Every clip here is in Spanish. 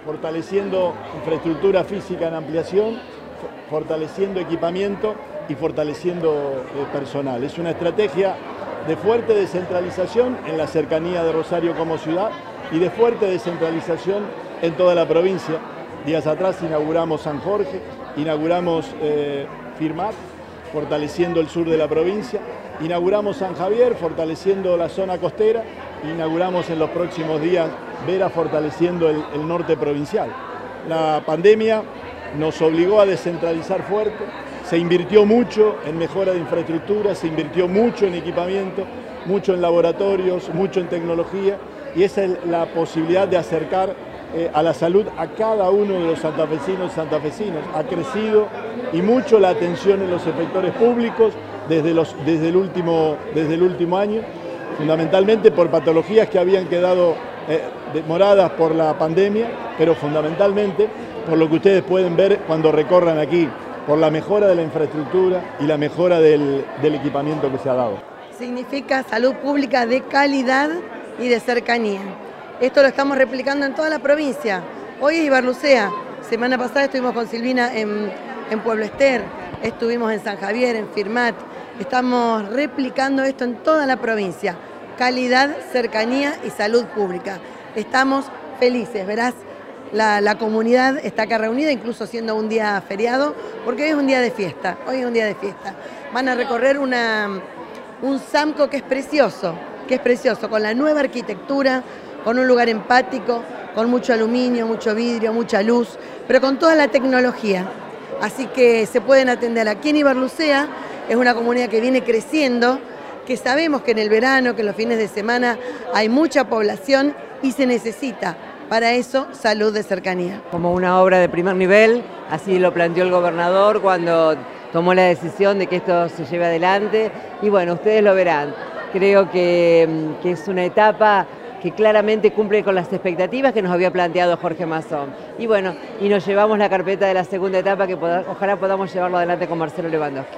fortaleciendo infraestructura física en ampliación, fortaleciendo equipamiento y fortaleciendo personal. Es una estrategia de fuerte descentralización en la cercanía de Rosario como ciudad y de fuerte descentralización en toda la provincia. Días atrás inauguramos San Jorge, inauguramos Firmat, fortaleciendo el sur de la provincia, inauguramos San Javier, fortaleciendo la zona costera, inauguramos en los próximos días Vera, fortaleciendo el norte provincial. La pandemia nos obligó a descentralizar fuerte, se invirtió mucho en mejora de infraestructura, se invirtió mucho en equipamiento, mucho en laboratorios, mucho en tecnología, y esa es la posibilidad de acercar a la salud a cada uno de los santafesinos y santafesinas. Ha crecido y mucho la atención en los efectores públicos desde el último año, fundamentalmente por patologías que habían quedado demoradas por la pandemia, pero fundamentalmente por lo que ustedes pueden ver cuando recorran aquí, por la mejora de la infraestructura y la mejora del equipamiento que se ha dado. Significa salud pública de calidad y de cercanía. Esto lo estamos replicando en toda la provincia. Hoy es Ibarlucea. Semana pasada estuvimos con Silvina en Pueblo Ester, estuvimos en San Javier, en Firmat. Estamos replicando esto en toda la provincia. Calidad, cercanía y salud pública. Estamos felices, verás. La comunidad está acá reunida, incluso siendo un día feriado, porque hoy es un día de fiesta. Hoy es un día de fiesta. Van a recorrer un Samco que es precioso, con la nueva arquitectura, con un lugar empático, con mucho aluminio, mucho vidrio, mucha luz, pero con toda la tecnología. Así que se pueden atender aquí en Ibarlucea, es una comunidad que viene creciendo, que sabemos que en el verano, que en los fines de semana hay mucha población y se necesita para eso salud de cercanía. Como una obra de primer nivel, así lo planteó el gobernador cuando tomó la decisión de que esto se lleve adelante y bueno, ustedes lo verán. Creo que es una etapa que claramente cumple con las expectativas que nos había planteado Jorge Mazzón. Y bueno, y nos llevamos la carpeta de la segunda etapa que ojalá podamos llevarlo adelante con Marcelo Lewandowski.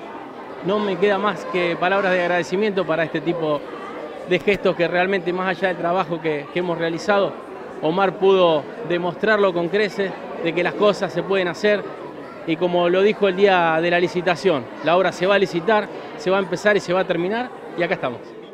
No me queda más que palabras de agradecimiento para este tipo de gestos que realmente, más allá del trabajo que hemos realizado, Omar pudo demostrarlo con creces, de que las cosas se pueden hacer y como lo dijo el día de la licitación, la obra se va a licitar, se va a empezar y se va a terminar y acá estamos.